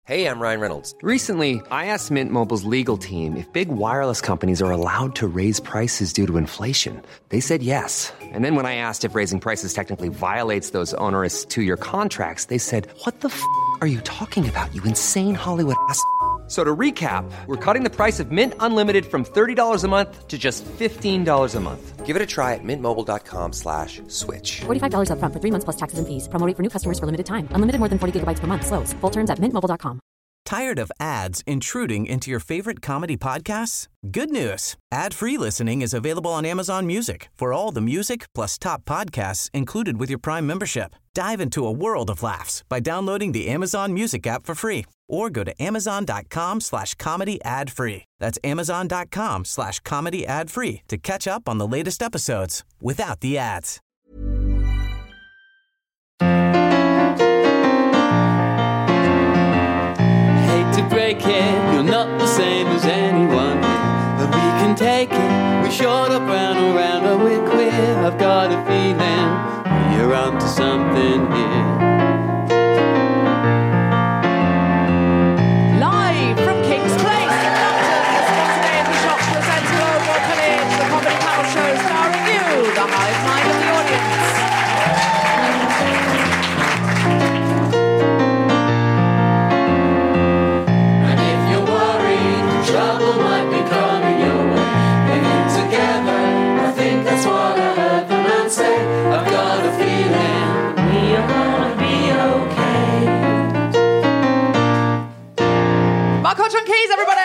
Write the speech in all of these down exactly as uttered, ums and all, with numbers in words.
Hey, I'm Ryan Reynolds. Recently, I asked Mint Mobile's legal team if big wireless companies are allowed to raise prices due to inflation. They said yes. And then when I asked if raising prices technically violates those onerous two-year contracts, they said, what the f*** are you talking about, you insane Hollywood ass f- So to recap, we're cutting the price of Mint Unlimited from thirty dollars a month to just fifteen dollars a month. Give it a try at mintmobile.com slash switch. forty-five dollars up front for three months plus taxes and fees. Promo rate for new customers for limited time. Unlimited more than forty gigabytes per month. Slows full terms at mint mobile dot com. Tired of ads intruding into your favorite comedy podcasts? Good news. Ad-free listening is available on Amazon Music for all the music plus top podcasts included with your Prime membership. Dive into a world of laughs by downloading the Amazon Music app for free or go to amazon.com slash comedy ad free. That's amazon.com slash comedy ad free to catch up on the latest episodes without the ads. To break it, you're not the same as anyone, but we can take it. We're short up, round and round, and we're queer. I've got a feeling you're onto something here. Live from King's Place in London, this spontaneity shop presents Global Pillage, the comedy panel show starring you, the hive mind of the audience. Trouble might be coming your way. Hanging together, I think that's what I heard the man say. I've got a feeling we are gonna be okay. Mark Hodge on keys, everybody!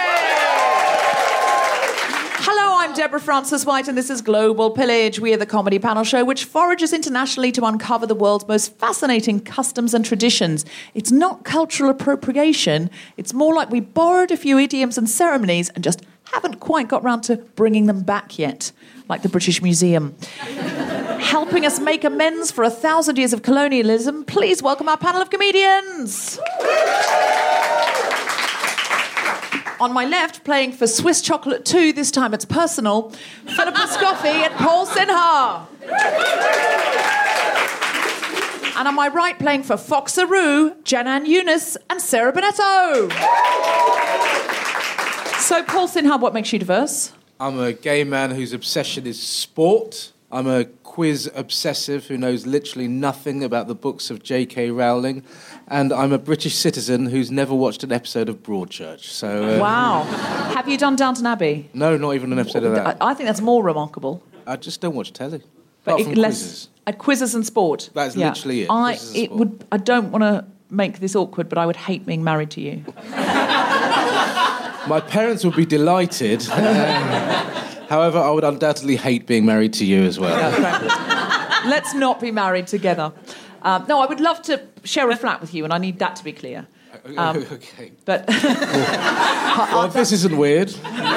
Hello, I'm Deborah Frances-White, and this is Global Pillage. We are the comedy panel show which forages internationally to uncover the world's most fascinating customs and traditions. It's not cultural appropriation. It's more like we borrowed a few idioms and ceremonies and just haven't quite got round to bringing them back yet, like the British Museum. Helping us make amends for a thousand years of colonialism, please welcome our panel of comedians. On my left, playing for Swiss Chocolate two, this time it's personal, Philippa Scoffey and Paul Sinha. And on my right, playing for Foxaroo, Janan Yunus and Sarah Bonetto. So, Paul Sinha, what makes you diverse? I'm a gay man whose obsession is sport. I'm a quiz obsessive who knows literally nothing about the books of J K Rowling. And I'm a British citizen who's never watched an episode of Broadchurch. So, uh, wow. Have you done Downton Abbey? No, not even an episode of that. I, I think that's more remarkable. I just don't watch telly. But Apart it, from less, quizzes. At quizzes and sport. That's yeah. literally it. I, Quizzes and it sport. would, I don't want to make this awkward, but I would hate being married to you. My parents would be delighted. However, I would undoubtedly hate being married to you as well. Yeah, let's not be married together. Um, no, I would love to share a flat with you, and I need that to be clear. Um, okay. But well, if this isn't weird.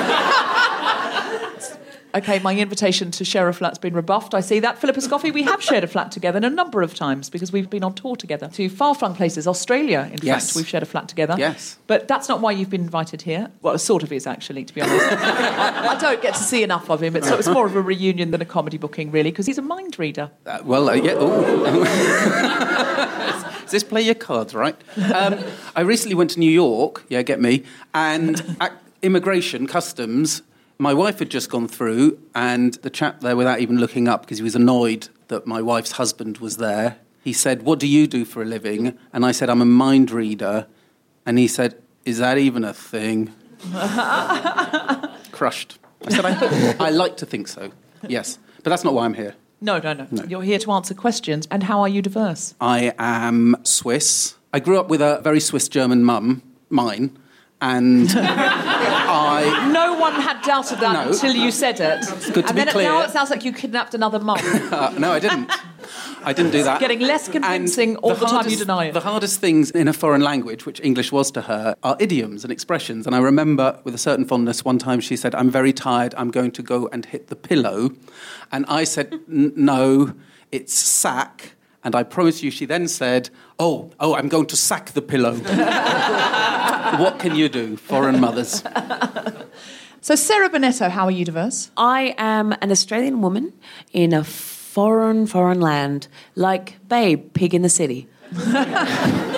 Okay, my invitation to share a flat's been rebuffed. I see that. Philippa Scoffey, we have shared a flat together a number of times because we've been on tour together to far-flung places. Australia, in Yes. fact, we've shared a flat together. Yes. But that's not why you've been invited here. Well, it sort of is, actually, to be honest. I, I don't get to see enough of him. It's, it's more of a reunion than a comedy booking, really, because he's a mind reader. Uh, well, uh, yeah. Ooh. Does this play your cards, right? Um, I recently went to New York, yeah, get me, and at immigration, customs, my wife had just gone through, and the chap there, without even looking up, because he was annoyed that my wife's husband was there, he said, "What do you do for a living?" And I said, "I'm a mind reader." And he said, "Is that even a thing?" Crushed. I said, I, I like to think so, yes. But that's not why I'm here. No, no, no, No. You're here to answer questions. And how are you diverse? I am Swiss. I grew up with a very Swiss-German mum, mine, and I... No one had doubted that No. until you said it. It's good to and be then clear. It, now it sounds like you kidnapped another mum. Uh, no, I didn't. I didn't do that. Getting less convincing And all the, time you hardest- deny it. The hardest things in a foreign language, which English was to her, are idioms and expressions. And I remember with a certain fondness one time she said, "I'm very tired, I'm going to go and hit the pillow." And I said, "N- no, it's sack." And I promise you, she then said, oh, oh, I'm going to sack the pillow. What can you do, foreign mothers? So, Sarah Bonetto, how are you diverse? I am an Australian woman in a foreign, foreign land, like Babe, Pig in the City.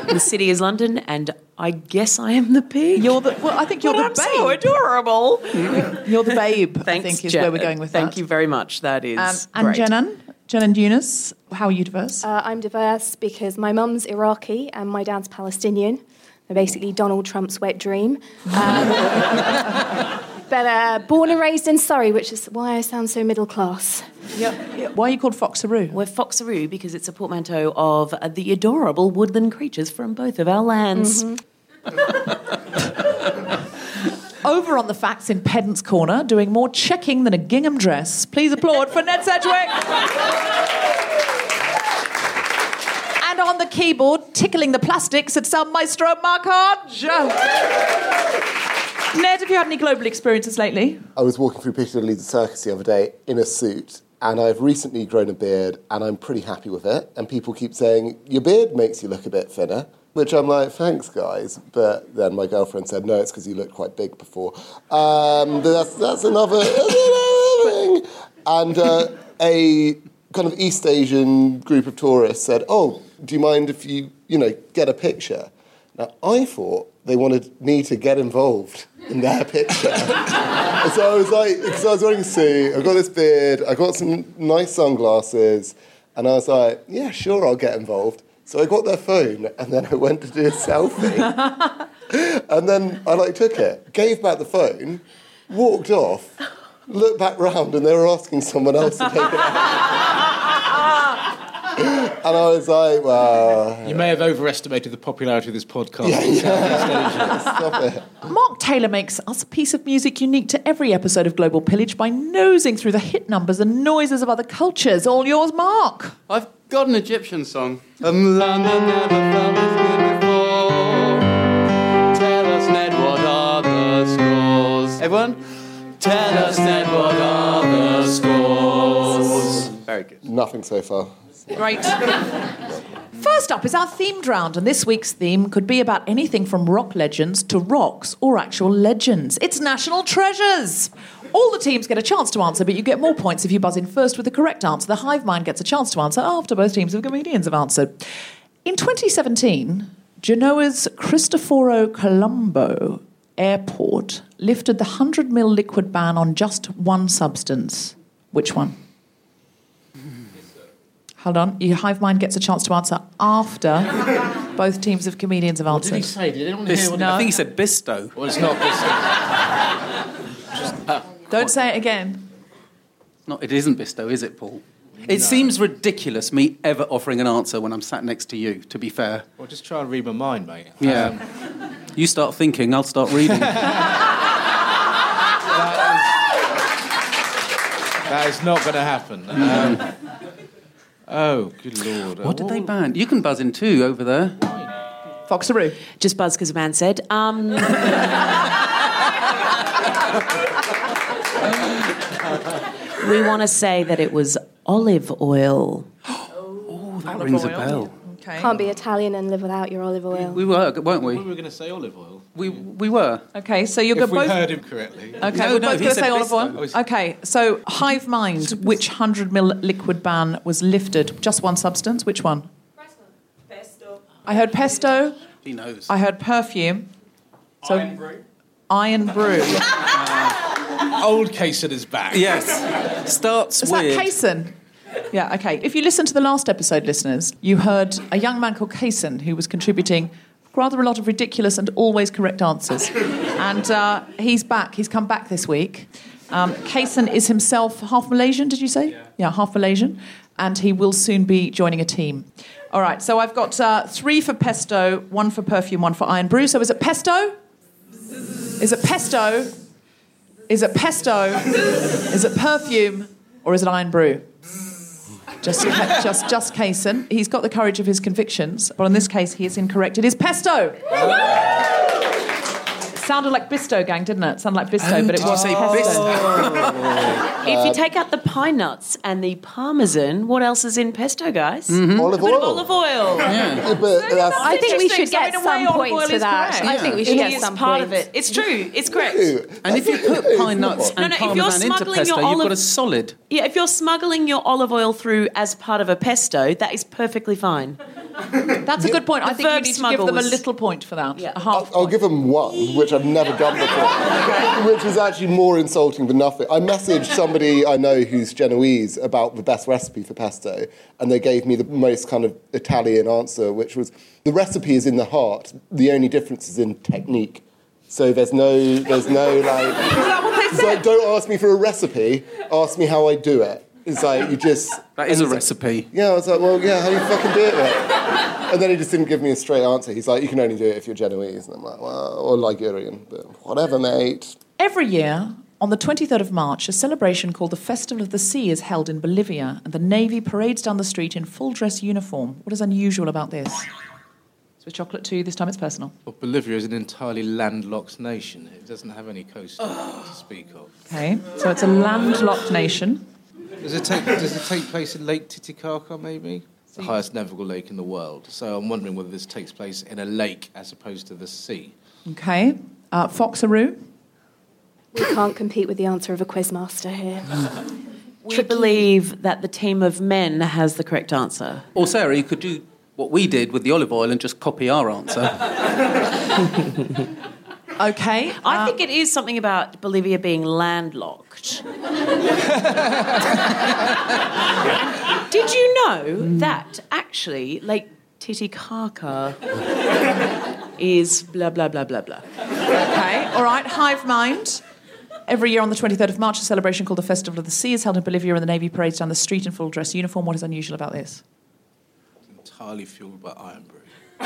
The city is London, and I guess I am the pig. You're the. Well, I think you're But the I'm babe. so adorable. You're the babe. Thanks, I think is Jen- where we're going with Thank that. you very much. That is Um, and great. Jenan, Jenan Yunus, how are you diverse? Uh, I'm diverse because my mum's Iraqi and my dad's Palestinian. They're basically Donald Trump's wet dream. Um, but uh, born and raised in Surrey, which is why I sound so middle class. Yep. Why are you called Foxaroo? We're Foxaroo because it's a portmanteau of uh, the adorable woodland creatures from both of our lands. Over on the facts in Pedant's Corner, doing more checking than a gingham dress. Please applaud for Ned Sedgwick. And on the keyboard, tickling the plastics, it's our maestro Mark Hodge. Ned, have you had any global experiences lately? I was walking through Piccadilly Circus the other day in a suit, and I've recently grown a beard, and I'm pretty happy with it. And people keep saying, your beard makes you look a bit thinner, which I'm like, thanks, guys. But then my girlfriend said, no, it's because you looked quite big before. Um, but that's, that's another thing. And uh, a kind of East Asian group of tourists said, oh, do you mind if you, you know, get a picture? Now, I thought they wanted me to get involved in their picture. And so I was like, because I was wearing a suit, I've got this beard, I got some nice sunglasses, and I was like, yeah, sure, I'll get involved. So I got their phone, and then I went to do a selfie. And then I, like, took it, gave back the phone, walked off, looked back round, and they were asking someone else to take it out. And I was like, well... You may have overestimated the popularity of this podcast. Yeah, yeah. Stop it. Mark Taylor makes us a piece of music unique to every episode of Global Pillage by nosing through the hit numbers and noises of other cultures. All yours, Mark. I've got an Egyptian song. Um, London never felt this good before. Tell us, Ned, what are the scores? Everyone? Tell us, Ned, what are the scores? Very good. Nothing so far. Right. First up is our themed round, and this week's theme could be about anything from rock legends to rocks or actual legends. It's National Treasures. All the teams get a chance to answer, but you get more points if you buzz in first with the correct answer. The hive mind gets a chance to answer after both teams of comedians have answered. In twenty seventeen, Genoa's Cristoforo Colombo Airport lifted the one hundred milliliter liquid ban on just one substance. Which one? Hold on. Your hive mind gets a chance to answer after both teams of comedians have What answered. did he say? Did anyone Bis- hear what no, he I think he said Bisto. Well, it's not Bisto. Don't say it again. No, it isn't Bisto, is it, Paul? It seems ridiculous me ever offering an answer when I'm sat next to you, to be fair. Well, just try and read my mind, mate. Yeah. Um, You start thinking, I'll start reading. that is not going to happen. Um, oh, good Lord. What did they ban? You can buzz in too over there. Foxaroo. Just buzz because a man said. Um, we want to say that it was olive oil. Oh, that rings a bell. Okay. Can't be Italian and live without your olive oil. We were, weren't We we? were going to say olive oil. We we were. Okay, so you're If going we both. heard him correctly. Okay, No, we're no, both he going to said say olive Bisto. oil. Okay, so hive mind, which one hundred milliliter liquid ban was lifted? Just one substance. Which one? Pesto. I heard pesto. He knows. I heard perfume. So iron brew. Iron brew. Old Cason is back. Yes. Starts Is with... that Kaysen? Yeah, okay. If you listened to the last episode, listeners, you heard a young man called Kaysen who was contributing rather a lot of ridiculous and always correct answers. And uh, he's back. He's come back this week. Um, Kaysen is himself half Malaysian, did you say? Yeah. Yeah, half Malaysian. And he will soon be joining a team. All right, so I've got uh, three for pesto, one for perfume, one for iron brew. So is it pesto? Is it pesto? Is it pesto? Is it perfume? Or is it iron brew? Just, just, just Kaysen. He's got the courage of his convictions, but in this case, he is incorrect. It is pesto. Sounded like Bisto, gang, didn't it? Sounded like Bisto, Oh, but it did you was say pesto. If you take out the pine nuts and the parmesan, what else is in pesto, guys? Olive A bit of oil. olive oil. Yeah, but that's, I think we should Interesting. get So in a way, some olive oil points for is that. correct. I think we should It get is some part points. of it. It's true. It's correct. And if you put pine nuts and No, no, if you're parmesan into smuggling pesto, your you've got olive- a solid. Yeah, if you're smuggling your olive oil through as part of a pesto, that is perfectly fine. That's a good point. I The think you verb need to smuggle give them a was- little point for that. Yeah. A half I'll give them one, which I've never done before, which is actually more insulting than nothing. I messaged somebody I know who's Genoese about the best recipe for pesto, and they gave me the most kind of Italian answer, which was, the recipe is in the heart, the only difference is in technique. So there's no, there's no, like... Is that what they It's said? like, don't ask me for a recipe, ask me how I do it. It's like, you just... That is a and it's recipe. Like, yeah, I was like, well, yeah, how do you fucking do it, mate? And then he just didn't give me a straight answer. He's like, you can only do it if you're Genoese. And I'm like, well, or Ligurian, but whatever, mate. Every year, on the twenty-third of March, a celebration called the Festival of the Sea is held in Bolivia, and the Navy parades down the street in full-dress uniform. What is unusual about this? Swiss chocolate too, this time it's personal. Well, Bolivia is an entirely landlocked nation. It doesn't have any coast to speak of. Okay, so it's a landlocked nation. Does it take, does it take place in Lake Titicaca, maybe? It's the highest navigable lake in the world. So I'm wondering whether this takes place in a lake as opposed to the sea. Okay, uh, Foxaroo. We can't compete with the answer of a quizmaster here. We believe that the team of men has the correct answer. Or Sarah, you could do what we did with the olive oil and just copy our answer. Okay. I uh, think it is something about Bolivia being landlocked. Did you know that actually Lake Titicaca is blah, blah, blah, blah, blah? Okay, all right, Hive Mind. Every year on the twenty-third of March, a celebration called the Festival of the Sea is held in Bolivia, and the Navy parades down the street in full-dress uniform. What is unusual about this? It's entirely fueled by iron brew.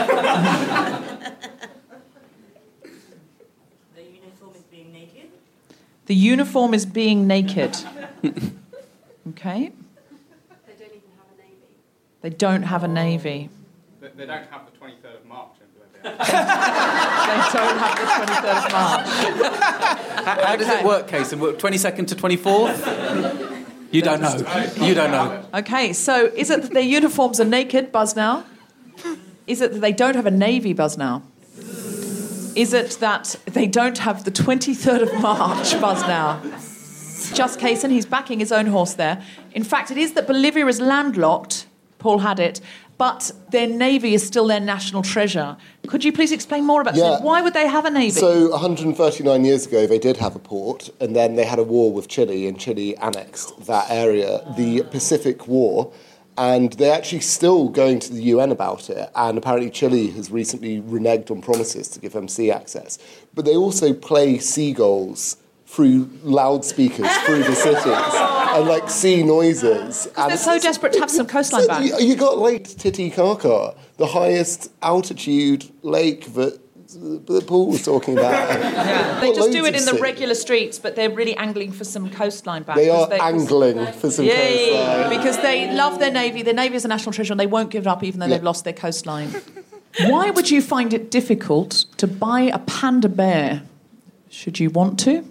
The uniform is being naked. Okay. They don't even have a navy. They don't have a navy. They, they don't have the twenty-third of March in Bolivia. They don't have the twenty-third of March. How, how does it work, Casey? twenty-second to twenty-fourth? You don't know. You don't know. Okay, so is it that their uniforms are naked? Buzz now. Is it that they don't have a navy? Buzz now. Is it that they don't have the twenty-third of March? Buzz now. Just Kaysen, he's backing his own horse there. In fact, it is that Bolivia is landlocked. Paul had it. But their navy is still their national treasure. Could you please explain more about Yeah. this? Why would they have a navy? So one hundred thirty-nine years ago, they did have a port, and then they had a war with Chile, and Chile annexed that area, the Pacific War, and they're actually still going to the U N about it, and apparently Chile has recently reneged on promises to give them sea access. But they also play seagulls through loudspeakers through the cities, and like sea noises. And they're so desperate to have some coastline back. You, you got Lake Titicaca, the highest altitude lake that, that Paul was talking about. Yeah. They Got just do loads it of in the sea. regular streets, but they're really angling for some coastline back. They are because angling for some Yay, coastline. because they love their navy. Their navy is a national treasure, and they won't give it up even though Yeah. they've lost their coastline. Why would you find it difficult to buy a panda bear? Should you want to?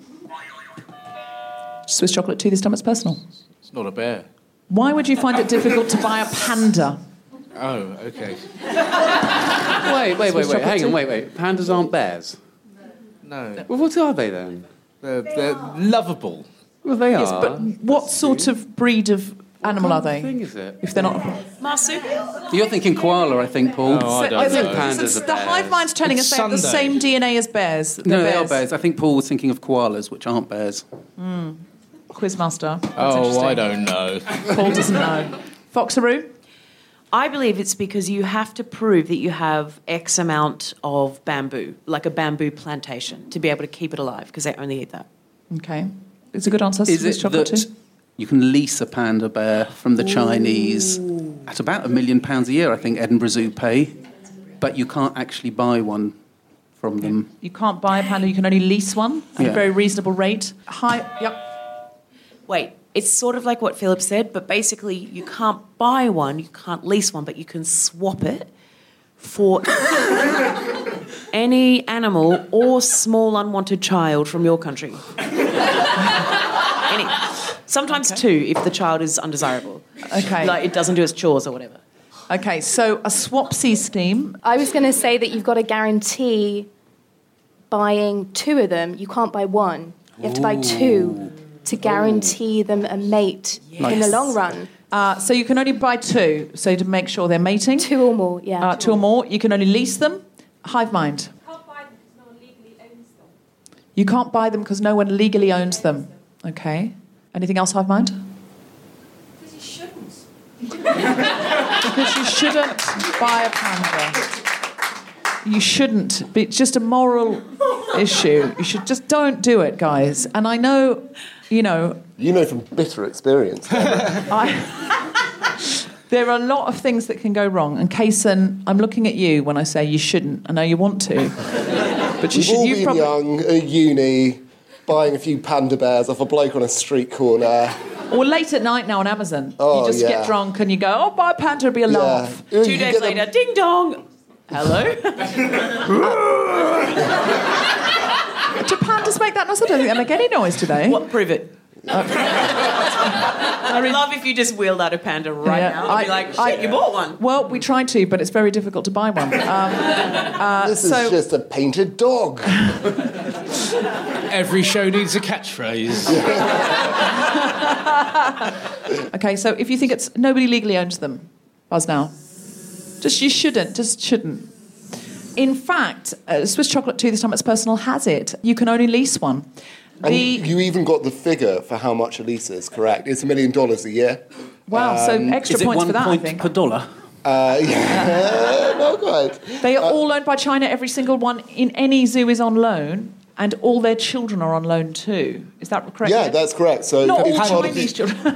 Swiss chocolate too. This time it's personal. It's not a bear. Why would you find it difficult to buy a panda? Oh, okay. Wait, wait, wait, Swiss wait. chocolate Hang too? on, wait, wait. Pandas aren't bears. No. Well, what are they then? They're, they're lovable. Well, they Yes, are. but what sort of breed of animal are What thing they? is it? If they're not. Marsupial? You're thinking koala, I think, Paul. Oh, I don't I think know. pandas the are bears. hive mind's telling It's us they have the Sunday. same D N A as bears. They're No, they are bears. I think Paul was thinking of koalas, which aren't bears. Quizmaster. That's Oh, interesting. I don't know. Paul doesn't know. Foxaroo? I believe it's because you have to prove that you have X amount of bamboo, like a bamboo plantation, to be able to keep it alive, because they only eat that. Okay. It's a good answer. Is Swiss it chocolate that too? you can lease a panda bear from the Chinese at about a million pounds a year, I think Edinburgh Zoo pay, but you can't actually buy one from them? You can't buy a panda, you can only lease one at Yeah. a very reasonable rate. Hi, yep. Wait, it's sort of like what Philip said, but basically you can't buy one, you can't lease one, but you can swap it for any animal or small unwanted child from your country. Any. Sometimes two, if the child is undesirable. Okay. Like it doesn't do its chores or whatever. Okay, so a swapsy scheme. I was going to say that you've got to guarantee buying two of them. You can't buy one. You have to buy two to guarantee them a mate in the long run. Uh, so you can only buy two, so to make sure they're mating. Two or more, yeah. Uh, two or more. You can only lease them. Hive mind. Can't buy them because no one legally owns them. You can't buy them because no one legally owns them. Okay. Anything else, Hive mind? Because you shouldn't. Because you shouldn't buy a panda. You shouldn't. It's just a moral issue. You should just don't do it, guys. And I know, you know... You know from bitter experience. I, there are a lot of things that can go wrong. And Kaysen, I'm looking at you when I say you shouldn't. I know you want to. But you We've should. all You been probably, young, at uni, buying a few panda bears off a bloke on a street corner. or late at night now on Amazon. Oh, you just yeah. get drunk and you go, oh, buy a panda, it'll be a Yeah. laugh. Ooh, Two you days get later, them- ding dong. Hello? Do pandas make that noise? I don't think they make any noise today. What? Prove it. I'd love if you just wheeled out a panda right Yeah, now. I'd be I- like, shit, I- you bought one. Well, we tried to, but it's very difficult to buy one. Um, uh, This so, is just a painted dog. Every show needs a catchphrase. okay, so if you think it's nobody legally owns them, buzz now. Just you shouldn't, just shouldn't. In fact, uh, Swiss Chocolate Tooth, this time it's personal, has it. You can only lease one. And The, you even got the figure for how much a lease is, correct? It's a million dollars a year. wow, so Um, extra Is it points one for that, point I think. per dollar? Uh, yeah, not quite. They are all owned by China. Every single one in any zoo is on loan, and all their children are on loan too. Is that correct? Yeah, Ed? that's correct. So Not it's all part of Chinese the- children.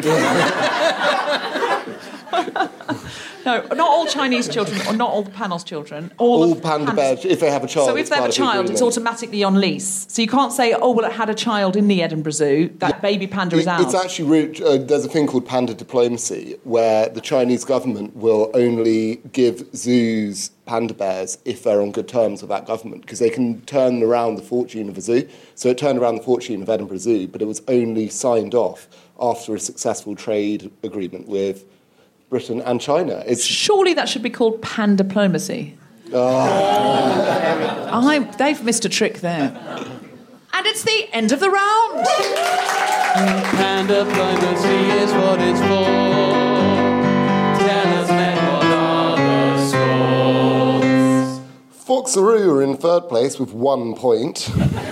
No, not all Chinese children, or not all the Panos children. All, All of panda pandas- bears, if they have a child. So if it's they have a part of the child, it's agreement. automatically on lease. So you can't say, oh, well, it had a child in the Edinburgh Zoo. That baby panda is It- ours. It's actually, re- uh, there's a thing called panda diplomacy where the Chinese government will only give zoos panda bears if they're on good terms with that government, because they can turn around the fortune of a zoo. So it turned around the fortune of Edinburgh Zoo, but it was only signed off after a successful trade agreement with Britain and China. It's Surely that should be called pan diplomacy. Oh. I, they've missed a trick there. And it's the end of the round. Pan diplomacy is what it's for. Tell us then what are the scores? Foxaroo are in third place with one point.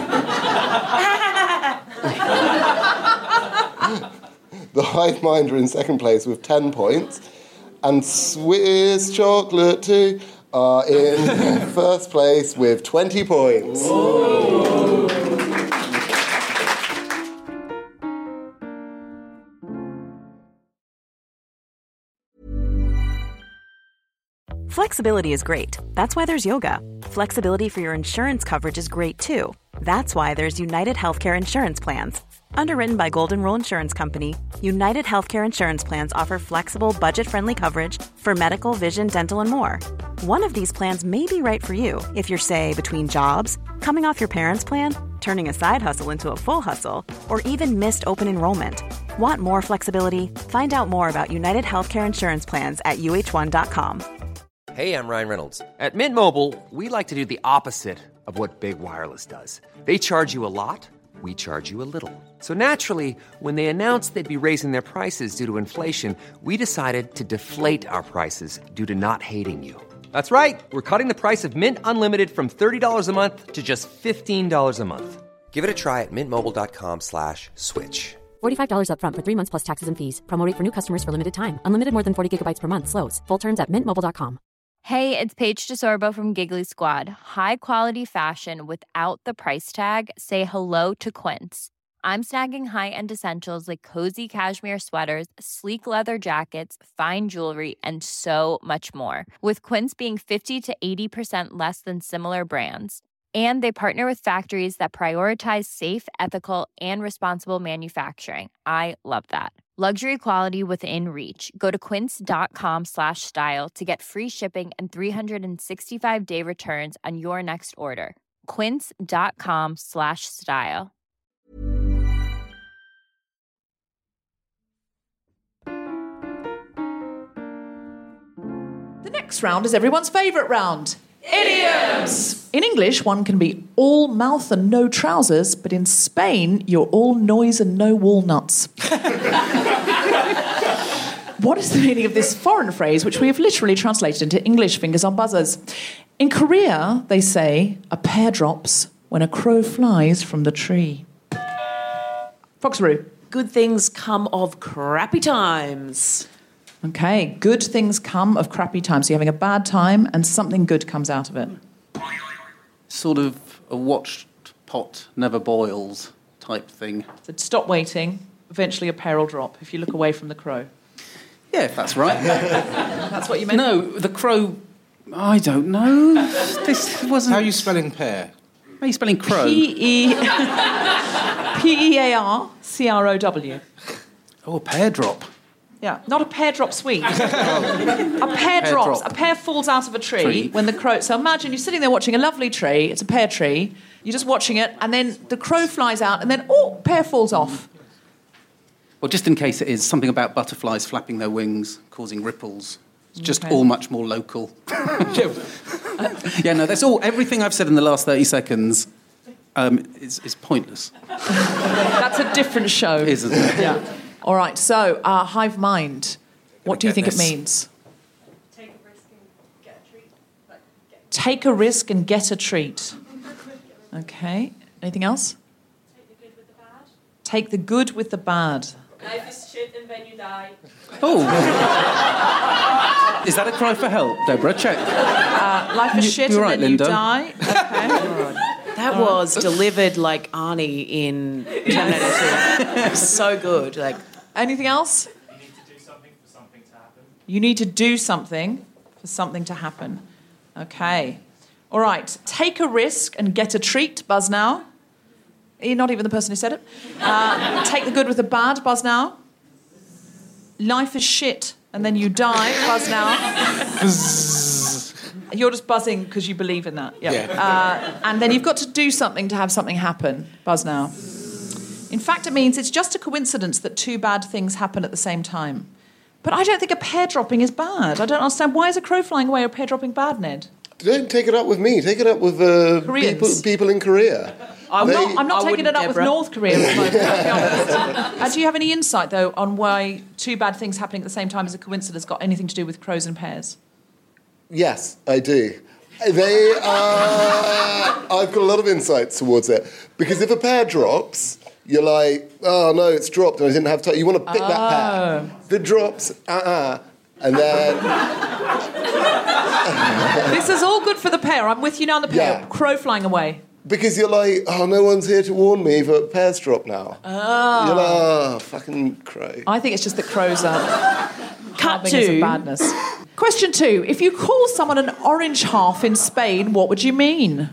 The Hive Mind are in second place with ten points. And Swiss Chocolate Tooth are in first place with twenty points. Flexibility is great. That's why there's yoga. Flexibility for your insurance coverage is great too. That's why there's United Healthcare Insurance Plans. Underwritten by Golden Rule Insurance Company, United Healthcare Insurance Plans offer flexible, budget-friendly coverage for medical, vision, dental, and more. One of these plans may be right for you if you're, say, between jobs, coming off your parents' plan, turning a side hustle into a full hustle, or even missed open enrollment. Want more flexibility? Find out more about United Healthcare Insurance Plans at U H one dot com. Hey, I'm Ryan Reynolds. At Mint Mobile, we like to do the opposite of what Big Wireless does. They charge you a lot, we charge you a little. So naturally, when they announced they'd be raising their prices due to inflation, we decided to deflate our prices due to not hating you. That's right. We're cutting the price of Mint Unlimited from thirty dollars a month to just fifteen dollars a month. Give it a try at mintmobile.com slash switch. forty-five dollars up front for three months plus taxes and fees. Promo rate for new customers for limited time. Unlimited more than forty gigabytes per month. Slows full terms at mint mobile dot com. Hey, it's Paige DeSorbo from Giggly Squad. High quality fashion without the price tag. Say hello to Quince. I'm snagging high-end essentials like cozy cashmere sweaters, sleek leather jackets, fine jewelry, and so much more. With Quince being fifty to eighty percent less than similar brands. And they partner with factories that prioritize safe, ethical, and responsible manufacturing. I love that. Luxury quality within reach. Go to quince.com slash style to get free shipping and three sixty-five day returns on your next order. Quince.com slash style. The next round is everyone's favourite round. Idioms! In English, one can be all mouth and no trousers, but in Spain, you're all noise and no walnuts. What is the meaning of this foreign phrase, which we have literally translated into English, fingers on buzzers? In Korea, they say, a pear drops when a crow flies from the tree. Foxaroo. Good things come of crappy times. Okay, good things come of crappy times. So you're having a bad time and something good comes out of it. Sort of a watched pot never boils type thing. So stop waiting, eventually a pear will drop if you look away from the crow. Yeah, if that's right. That's what you meant? No, the crow... I don't know. This wasn't... How are you spelling pear? How are you spelling crow? P E P E A R C R O W. Oh, a pear drop. Yeah, not a pear drop sweet. a pear, Pear drops. drop. A pear falls out of a tree, Tree. when the crow... So imagine you're sitting there watching a lovely tree. It's a pear tree. You're just watching it, and then the crow flies out, and then, oh, pear falls off. Well, just in case it is, something about butterflies flapping their wings, causing ripples. It's just Okay. all much more local. Yeah, no, that's all. Everything I've said in the last thirty seconds um, is, is pointless. That's a different show. Isn't it? Yeah. All right, so uh, hive mind. What do you get think this. it means? Take a risk and get a treat. Okay. Anything else? Take the good with the bad. Life is shit and then you die. Oh. Is that a cry for help, Deborah? Check. Uh, life is You- shit you're and right, then Linda. you die. Okay. That was delivered like Arnie in Terminator two. So good. Like, anything else? You need to do something for something to happen. Okay. All right. Take a risk and get a treat. Buzz now. You're not even the person who said it. Uh, take the good with the bad. Buzz now. Life is shit and then you die. Buzz now. You're just buzzing because you believe in that. Yeah. Yeah. Uh, and then you've got to do something to have something happen. Buzz now. In fact, it means it's just a coincidence that two bad things happen at the same time. But I don't think a pear dropping is bad. I don't understand. Why is a crow flying away or a pear dropping bad, Ned? Don't take it up with me. Take it up with uh, Koreans. people, people in Korea. I'm They- not, I'm not I taking wouldn't, it up Deborah. with North Korea at the moment, I'll be honest. Uh, do you have any insight, though, on why two bad things happening at the same time as a coincidence got anything to do with crows and pears? Yes, I do. They are... I've got a lot of insights towards it. Because if a pear drops, you're like, oh, no, it's dropped and I didn't have time. You want to pick Oh. that pear. If it drops, uh-uh. And then... This is all good for the pear. I'm with you now on the pear. Yeah. Crow flying away. Because you're like, oh, no one's here to warn me, but pears drop now. Oh. You're like, oh, fucking crow. I think it's just that crows are Cut harbingers of to- badness. Question two. If you call someone an orange half in Spain, what would you mean?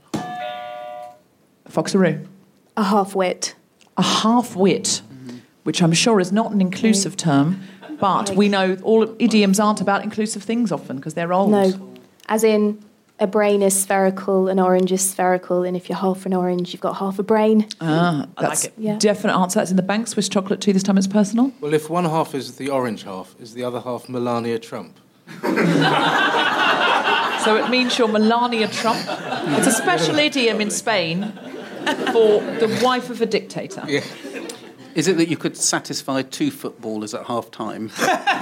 Foxaroo. A half-wit. A half-wit, which I'm sure is not an inclusive term, but we know all idioms aren't about inclusive things often because they're old. No, as in a brain is spherical, an orange is spherical, and if you're half an orange, you've got half a brain. Ah, I like that's it. Yeah. definite answer. That's in the bank. Swiss chocolate tea. This time it's personal. Well, if one half is the orange half, is the other half Melania Trump? So it means you're Melania Trump. It's a special idiom in Spain for the wife of a dictator. Yeah. Is it that you could satisfy two footballers at half time?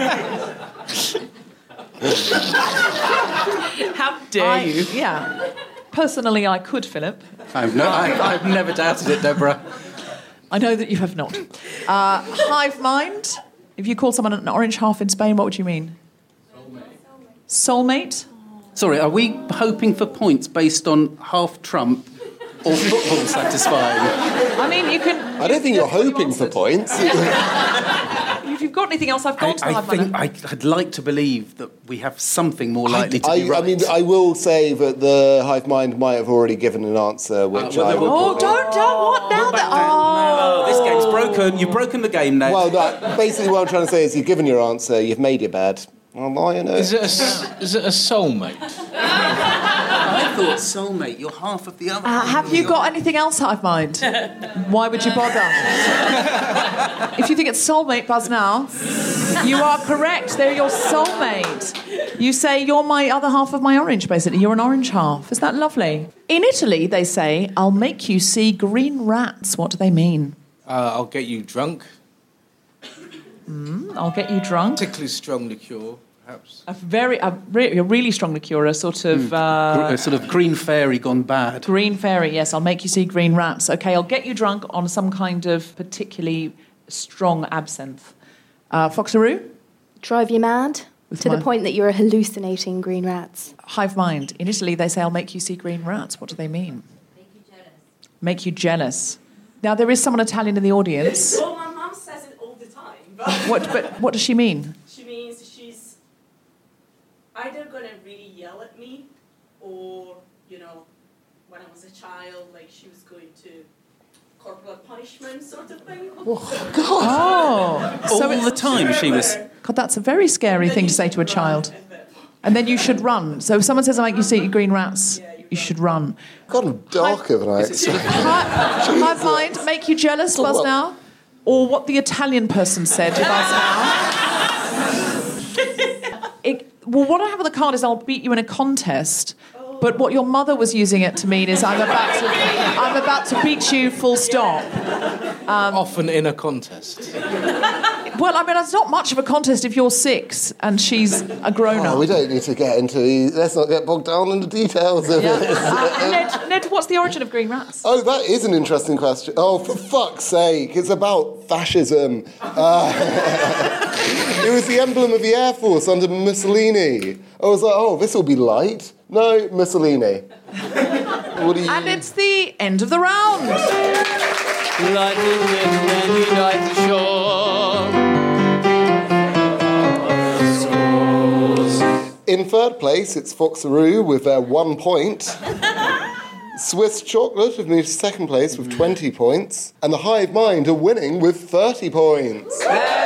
how dare I- you? Yeah. Personally, I could, Philip. I've, no, I, I've never doubted it, Deborah. I know that you have not. Uh, hive mind. If you call someone an orange half in Spain, what would you mean? Soulmate. Sorry, are we hoping for points based on half Trump or football satisfying? I mean, you can... I don't think you're hoping for answered. points. If you've got anything else, I've gone I, to the I hive think mind. I, I'd like to believe that we have something more likely to I, be right. I mean, I will say that the hive mind might have already given an answer, which well, I then would... we'll- Oh, don't, don't, what now? That, oh. Oh, this game's broken. You've broken the game now. Well, that, basically what I'm trying to say is you've given your answer, you've made your bed. I'll lie in it. Is it a, s- is it a soulmate? I thought soulmate, you're half of the other. Uh, have you got anything else, hive mind? Why would you bother? If you think it's soulmate, buzz now. You are correct. They're your soulmate. You say, you're my other half of my orange, basically. You're an orange half. Is that lovely? In Italy, they say, I'll make you see green rats. What do they mean? Uh, I'll get you drunk. Mm, I'll get you drunk. Particularly strong liqueur, perhaps. A very, a, re- a really strong liqueur, a sort of... Mm. Uh, Gr- a sort of green fairy gone bad. Green fairy, yes. I'll make you see green rats. Okay, I'll get you drunk on some kind of particularly strong absinthe. Uh, Foxaroo? Drive you mad With to my- the point that you're hallucinating green rats. Hive mind. In Italy, they say, I'll make you see green rats. What do they mean? Make you jealous. Make you jealous. Now, there is someone Italian in the audience. Well, my mum says it all the time. But What, but what does she mean? she means she's either going to really yell at me or, you know, when I was a child, like she was going to corporal punishment sort of thing. Oh, God. All So it- the time she was... God, that's a very scary thing to say to a child. And then you should run. So if someone says, I'll make you see green rats, you should run. God, I'm darker than I expected. Hive mind, make you jealous, So Buzz what? now? Or what the Italian person said, Buzz now? It, well, what I have on the card is I'll beat you in a contest. But what your mother was using it to mean is I'm about to, I'm about to beat you full stop. Um, Often in a contest. Well, I mean, it's not much of a contest if you're six and she's a grown-up. Oh, we don't need to get into... Let's not get bogged down in the details of Yeah. it. Uh, Ned, Ned, what's the origin of green rats? Oh, that is an interesting question. Oh, for fuck's sake, it's about fascism. Uh, it was the emblem of the Air Force under Mussolini. I was like, oh, this will be light. No, Mussolini. What do you... And it's the end of the round. Lightning wind and unite the shore. In third place, it's Foxaroo with their one point. Swiss Chocolate have moved to second place with twenty points. And the Hive Mind are winning with thirty points.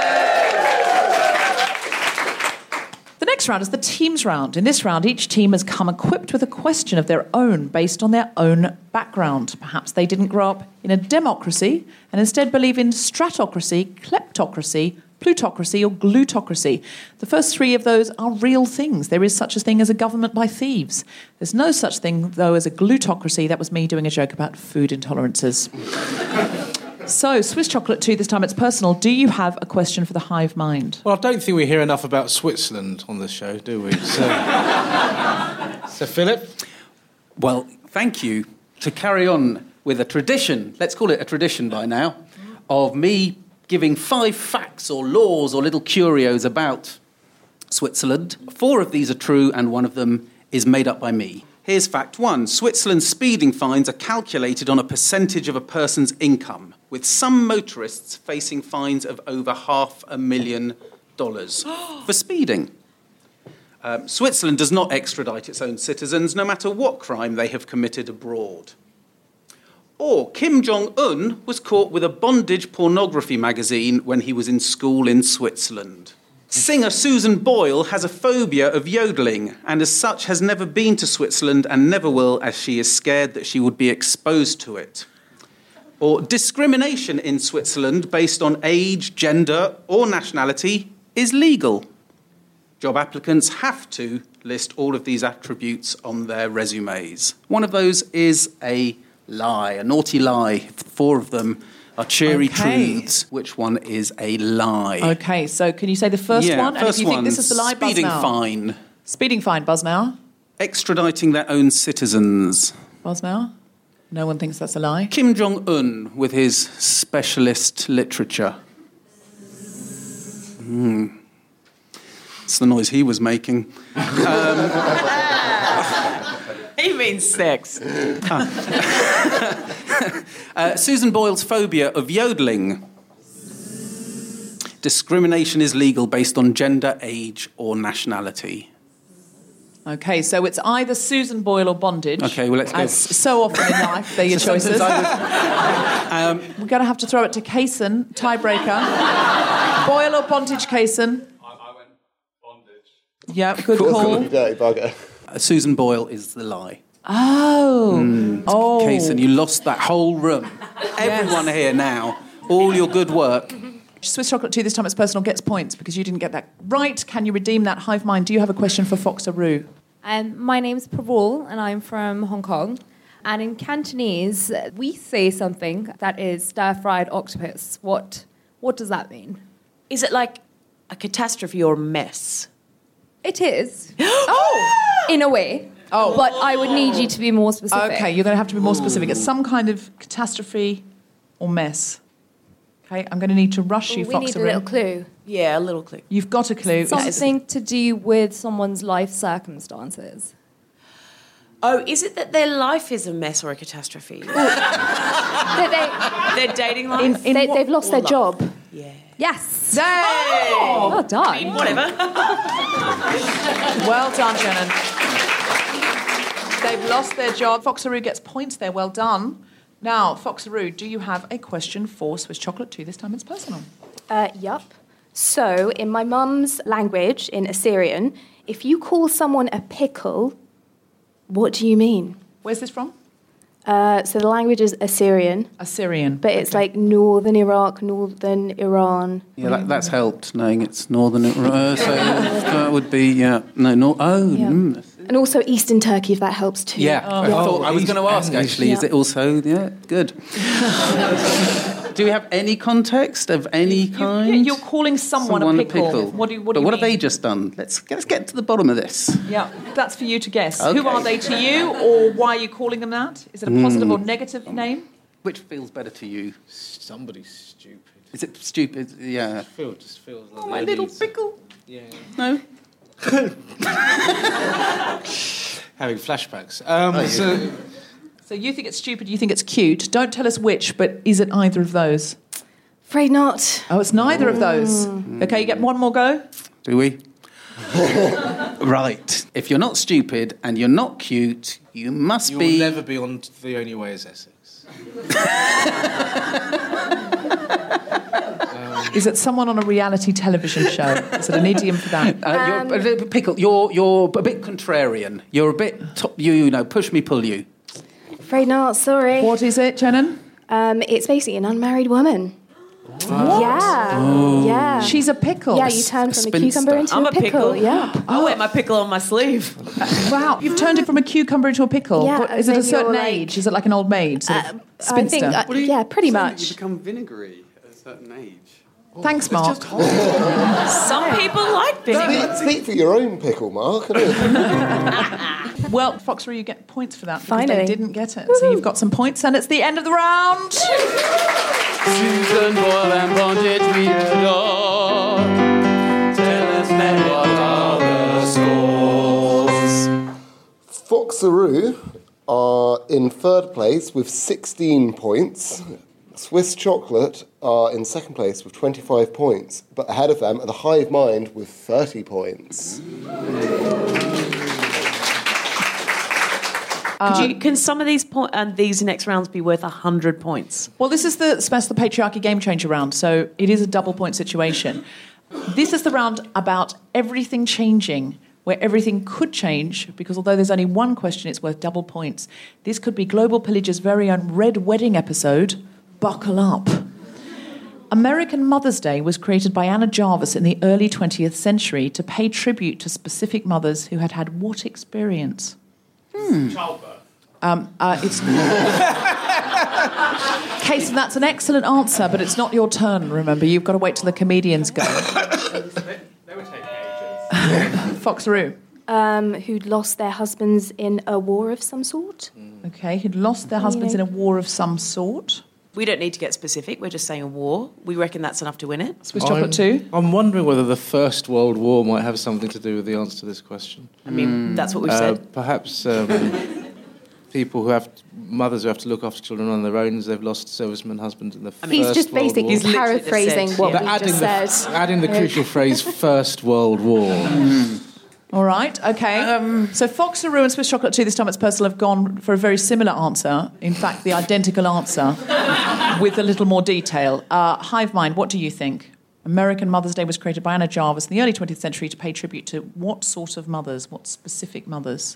The next round is the teams round. In this round, each team has come equipped with a question of their own based on their own background. Perhaps they didn't grow up in a democracy and instead believe in stratocracy, kleptocracy, plutocracy or glutocracy. The first three of those are real things. There is such a thing as a government by thieves. There's no such thing, though, as a glutocracy. That was me doing a joke about food intolerances. So, Swiss Chocolate two, this time it's personal. Do you have a question for the Hive Mind? Well, I don't think we hear enough about Switzerland on this show, do we? So, so Philip? Well, thank you. To carry on with a tradition, let's call it a tradition by now, of me giving five facts or laws or little curios about Switzerland. Four of these are true and one of them is made up by me. Here's fact one. Switzerland's speeding fines are calculated on a percentage of a person's income, with some motorists facing fines of over half a million dollars for speeding. Um, Switzerland does not extradite its own citizens, no matter what crime they have committed abroad. Or Kim Jong-un was caught with a bondage pornography magazine when he was in school in Switzerland. Singer Susan Boyle has a phobia of yodeling and as such has never been to Switzerland and never will, as she is scared that she would be exposed to it. Or discrimination in Switzerland based on age, gender or nationality is legal. Job applicants have to list all of these attributes on their resumes. One of those is a lie, a naughty lie. Four of them are cheery Okay. truths. Which one is a lie? Okay, so can you say the first yeah, one? First and if you one, think this is the lie, speeding buzz now. fine. Speeding fine, buzz now. Extraditing their own citizens. Buzz now. No one thinks that's a lie. Kim Jong-un with his specialist literature. Mm. It's the noise he was making. Um, He means sex. uh, Susan Boyle's phobia of yodeling. Discrimination is legal based on gender, age, or nationality. Okay, so it's either Susan Boyle or bondage. Okay, well, let's go. As so often in life, they're your So choices. sometimes I um, We're going to have to throw it to Kaysen, tiebreaker. Boyle or bondage, Kaysen? I, I went bondage. Yeah, good call. You dirty bugger. Uh, Susan Boyle is the lie. Oh. Mm. Oh. Kaysen, you lost that whole room. Everyone here now, all your good work. Swiss Chocolate two, this time it's personal, gets points because you didn't get that right. Can you redeem that? Hive Mind, do you have a question for Foxaroo? Um, my name's Pravul and I'm from Hong Kong. And in Cantonese, we say something that is stir-fried octopus. What, what does that mean? Is it like a catastrophe or a mess? It is. Oh! In a way. Oh. But I would need you to be more specific. Okay, you're going to have to be more specific. It's some kind of catastrophe or mess. Okay, I'm going to need to rush you, we Fox. need a little clue. Yeah, a little clue. You've got a clue. Something to do with someone's life circumstances. Oh, is it that their life is a mess or a catastrophe? they, they, their dating life? In, in they, they've lost their life? job. Yeah. Yes. Yay! Oh, well done. I mean, whatever. Well done, Shannon. They've lost their job. Foxaroo gets points there. Well done. Now, Foxaroo, do you have a question for Swiss Chocolate too? This time it's personal. Uh, yup. So, in my mum's language, in Assyrian, if you call someone a pickle, what do you mean? Where's this from? Uh, so the language is Assyrian. Assyrian. But it's like northern Iraq, northern Iran. Yeah, that, that's helped, knowing it's northern. Uh, so that would be, yeah. No, no. Oh, Yeah. mm. And also Eastern Turkey, if that helps too. Yeah. I, thought, I was going to ask, actually, Yeah. is it also, yeah, good. Do we have any context of any kind? You're calling someone, a, pickle. What do you, what do but you what mean? have they just done? Let's, let's get to the bottom of this. Yeah, that's for you to guess. Okay. Who are they to you, or why are you calling them that? Is it a positive Mm. or negative name? Which feels better to you? Somebody's stupid. Is it stupid? Yeah. It feels, just feels like Oh, my little ladies. pickle. Yeah. No. Having flashbacks. Um, Oh, yeah. so, So you think it's stupid, you think it's cute. Don't tell us which, but is it either of those? Afraid not. Oh, it's neither of those. Mm. Okay, you get one more go? Do we? Right. If you're not stupid and you're not cute, you must you be... will never be on The Only Way is Essex. Is it someone on a reality television show? Is it an idiom for that? Uh, you're a little pickle. You're you're a bit contrarian. You're a bit top, you you know push me pull you. Afraid not, sorry. What is it, Shannon? Um, it's basically an unmarried woman. Yeah. Oh. Yeah. She's a pickle. Yeah, you turn from a, spinster. cucumber into I'm a a pickle. pickle. Yeah. I wear my pickle on my sleeve. Wow, you've turned it from a cucumber into a pickle. Yeah, What- is it a then certain you're like- age? Is it like an old maid? Sort of Uh, I spinster? think, uh, yeah, pretty You much. become vinegary at a certain age. Thanks, Mark. Some people like vinegar. Speak, speak for your own pickle, Mark. Well, Foxroo, you get points for that because Finally. they didn't get it. So you've got some points, and it's the end of the round. Susan Boyle and bondage we adore. Tell us then what are the scores? Foxaroo are in third place with sixteen points. Swiss Chocolate are in second place with twenty-five points, but ahead of them are the Hive Mind with thirty points. Could you, can some of these po- and these next rounds be worth a hundred points? Well, this is the Special Patriarchy Game Changer round, so it is a double point situation. This is the round about everything changing, where everything could change, because although there's only one question, it's worth double points. This could be Global Pillage's very own Red Wedding episode. Buckle up. American Mother's Day was created by Anna Jarvis in the early twentieth century to pay tribute to specific mothers who had had what experience? Hmm. Childbirth. Um, uh, it's Casey, that's an excellent answer, but it's not your turn. Remember, you've got to wait till the comedians go. They would take ages. Foxaroo. Um, who'd lost their husbands in a war of some sort. Okay, who'd lost their husbands in a war of some sort. We don't need to get specific. We're just saying a war. We reckon that's enough to win it. Swiss Chocolate too. I'm wondering whether the First World War might have something to do with the answer to this question. I mean, that's what we've Uh, said. Perhaps um, people who have mothers who have to look after children on their own as they've lost servicemen husbands in the I mean, he's First just World basically War. He's literally just paraphrasing said, what yeah. we But adding just the, said. adding the crucial phrase First World War. All right, okay. Um, so Foxaroo and Swiss Chocolate too, this time it's personal, have gone for a very similar answer. In fact, the identical answer with a little more detail. Uh, Hive Mind, what do you think? American Mother's Day was created by Anna Jarvis in the early twentieth century to pay tribute to what sort of mothers, what specific mothers?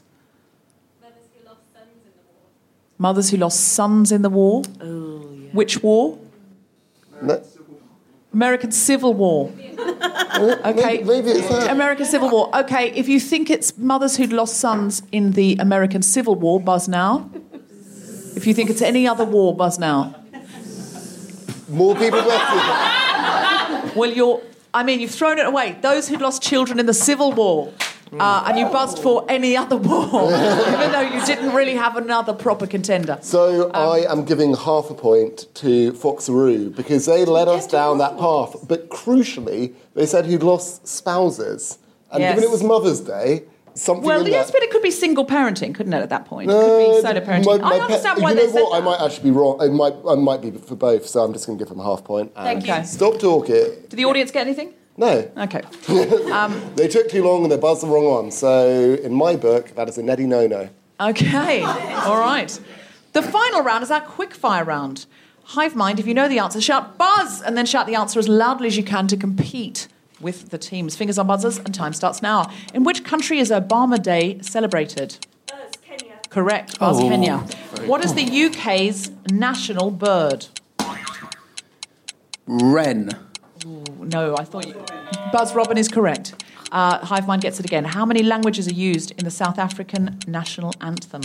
Mothers who lost sons in the war. Oh, yeah. Which war? No, American Civil War. Okay. maybe, maybe it's that. American Civil War. Okay, if you think it's mothers who'd lost sons in the American Civil War, buzz now. If you think it's any other war, buzz now. More people left. Well, you're I mean, you've thrown it away. Those who'd lost children in the Civil War. Uh, and you buzzed for any other war, even though you didn't really have another proper contender. So Um, I am giving half a point to Foxaroo because they led us down that path. But crucially, they said he'd lost spouses. And Yes. given it was Mother's Day, something Well, in yes, that... but it could be single parenting, couldn't it, at that point? It Uh, could be solo parenting. my- my I pe- understand why you they know said what? I that. might actually be wrong. It might, I might be for both, so I'm just going to give them a half point. Thank And you. Stop talking. Did the audience get anything? No. Okay. Um, They took too long and they buzzed the wrong one. So in my book, that is a Neddy no-no. Okay. All right. The final round is our quick fire round. Hive mind, if you know the answer, shout buzz and then shout the answer as loudly as you can to compete with the teams. Fingers on buzzers and time starts now. In which country is Obama Day celebrated? Buzz, Kenya. Correct. Buzz, Oh, Kenya. very What is cool. the U K's national bird? Wren. No, I thought you... Buzz Robin is correct. Uh, Hive mind gets it again. How many languages are used in the South African national anthem?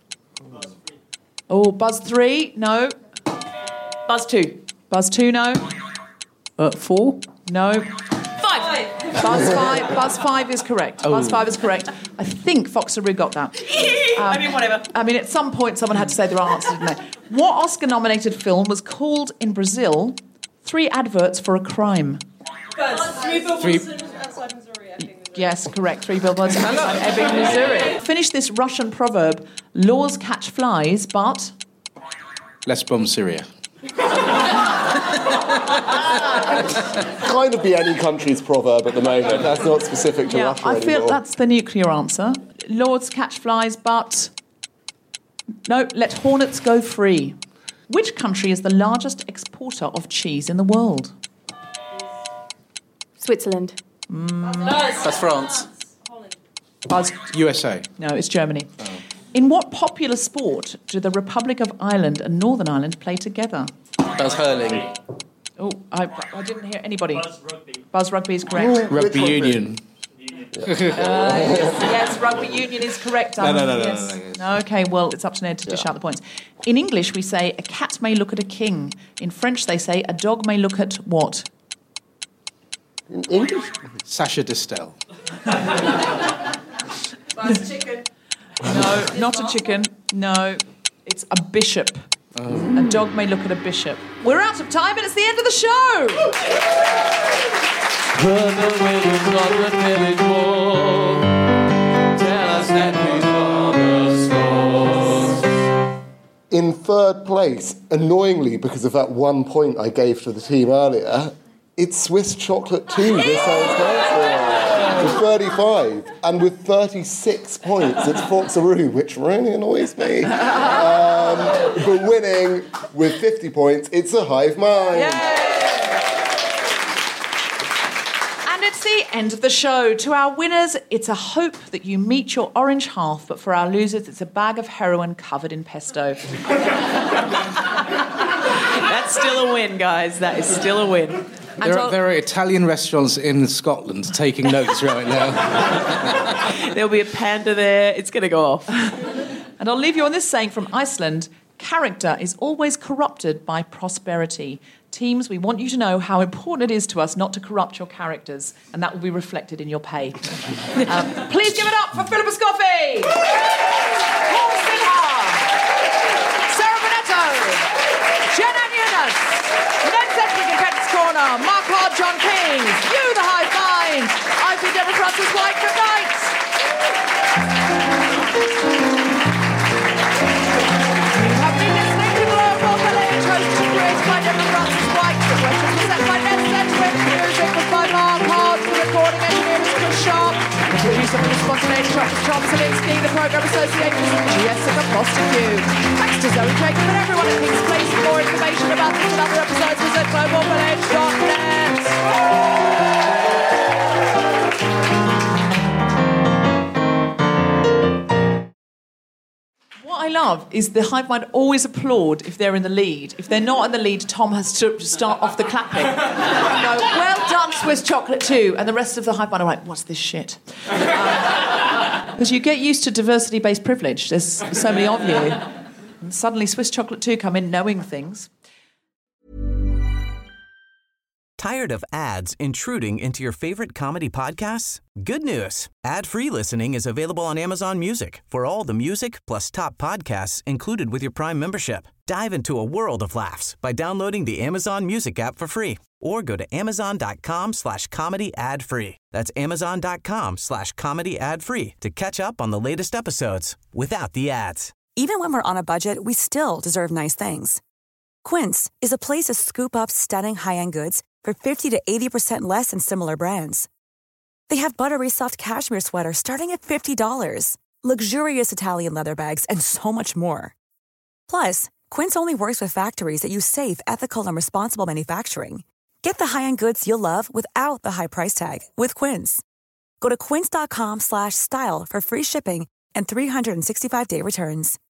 Oh, Buzz three, no. Buzz two. Buzz two, no. Uh, four? No. Five. Buzz five. Buzz five is correct. Oh. Buzz five is correct. I think Foxaroo got that. I mean, whatever. I mean, at some point, someone had to say the right answer, didn't they? What Oscar-nominated film was called in Brazil Three Adverts for a Crime? Buzz, three Three- billboards outside Missouri, I think. Yes, correct. Three billboards outside Ebbing, Missouri. Finish this Russian proverb. Laws catch flies, but... Let's bomb Syria. Kind of be any country's proverb at the moment. That's not specific to Yeah, Russia I feel anymore. that's the nuclear answer. Laws catch flies, but... No, let hornets go free. Which country is the largest exporter of cheese in the world? Switzerland. That's France. Buzz. U S A. No, it's Germany. In what popular sport do the Republic of Ireland and Northern Ireland play together? Buzz hurling. Oh, I, I didn't hear anybody. Buzz rugby. Buzz rugby is correct. Rugby union. Uh, yes, yes, rugby union is correct. No, no, Alan, no, no, yes. no, no, No, okay, well, it's up to Ned to dish out the points. In English, we say, a cat may look at a king. In French, they say, a dog may look at what? In English? Sacha Distel. Buzz, chicken. No, not a chicken. No, it's a bishop. Oh. A dog may look at a bishop. We're out of time and it's the end of the show! Put the windows on the village wall. Tell us that we the scores. In third place, annoyingly, because of that one point I gave to the team earlier, it's Swiss Chocolate two this time with thirty-five. And with thirty-six points, it's Foxaroo, which really annoys me. Um, but winning with fifty points, it's a Hive Mind. And it's the end of the show. To our winners, it's a hope that you meet your orange half, but for our losers, it's a bag of heroin covered in pesto. That's still a win, guys. That is still a win. There are, there are Italian restaurants in Scotland taking notes right now. There'll be a panda there. It's going to go off. And I'll leave you on this saying from Iceland. Character is always corrupted by prosperity. Teams, we want you to know how important it is to us not to corrupt your characters, and that will be reflected in your pay. um, please give it up for Philippa Scoffey! Paul Sinha! Sarah Bonetto! Jenna Nunes! Ned Sedgwick in Pets Corner! Mark Hard, John Keynes! You, the High Find! I've been Deborah Francis White. Good night! By Deborah Francis White, the questions were sent by Ned Sedgwick, music was by Mark Hard, the recording engineer was Chris Sharp, the producer for the Spontaneous Shop is Tom Salinsky, the programme associated is Jessica Foster-Hugh. Thanks to Zoe Jacob and everyone at King's Place. For more information about this and other episodes, visit global village dot net. What I love is the Hive Mind always applaud if they're in the lead. If they're not in the lead, Tom has to start off the clapping. Go, well done, Swiss Chocolate two. And the rest of the Hive Mind are like, what's this shit? Because um, you get used to diversity-based privilege. There's so many of you. And suddenly Swiss Chocolate two come in knowing things. Tired of ads intruding into your favorite comedy podcasts? Good news. Ad-free listening is available on Amazon Music for all the music plus top podcasts included with your Prime membership. Dive into a world of laughs by downloading the Amazon Music app for free or go to amazon.com slash comedy ad free. That's amazon.com slash comedy ad free to catch up on the latest episodes without the ads. Even when we're on a budget, we still deserve nice things. Quince is a place to scoop up stunning high-end goods for fifty to eighty percent less than similar brands. They have buttery soft cashmere sweaters starting at fifty dollars, luxurious Italian leather bags, and so much more. Plus, Quince only works with factories that use safe, ethical, and responsible manufacturing. Get the high-end goods you'll love without the high price tag with Quince. Go to quince.com slash style for free shipping and three sixty-five day returns.